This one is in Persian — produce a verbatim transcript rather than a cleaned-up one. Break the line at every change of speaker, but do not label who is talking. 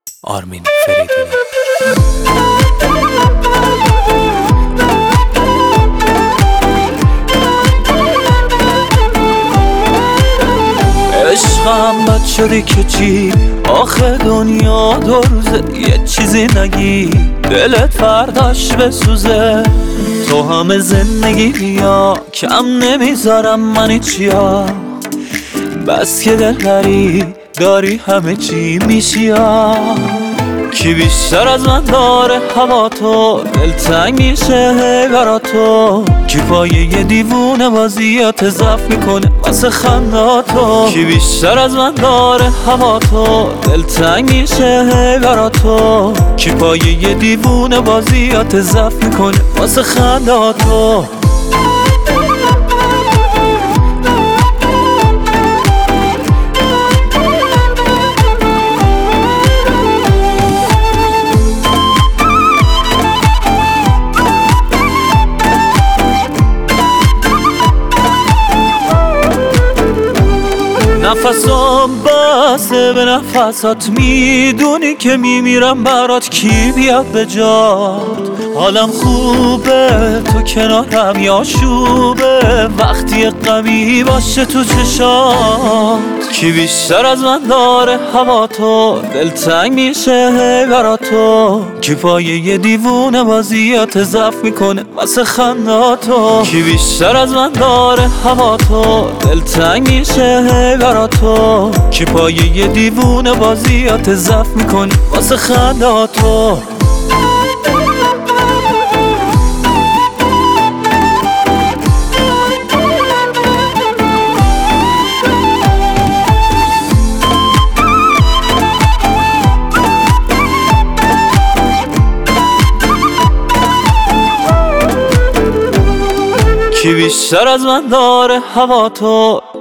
آرمین فریدونی. عشقم بد شدی که چی؟ آخه دنیا دو روزه، یه چیزی نگی دلت فرداش بسوزه. تو همه زندگی بیا کم نمیذارم من چیا، بس که دلبری داری همه چی میشی. کی بیشتر از من داره هوا تو، دلتنگ میشه هی برا تو. کی پایه یه دیوونه بازیات ضعف میکنه واسه خنداتو. کی بیشتر از من داره هوا تو، دلتنگ میشه هی برا تو. کی پایه یه دیوونه بازیات ضعف میکنه واسه خنداتو. نفسم بسه به نفسات، میدونی که میمیرم برات. کی بیاد به جات؟ حالم خوبه تو کنارم یا شوبه، وقتی غمی باشه تو چشات. کی بیشتر از من داره هوا تو، دلتنگ میشه هی برا تو. کی پایه یه دیوونه بازیات ضعف میکنه واسه خنداتو. کی بیشتر از من داره هوا تو، دلتنگ میشه هی برا تو. کی پایه یه دیوونه بازیات ضعف میکنه واسه خنداتو. کی بیشتر از من داره هوا تو،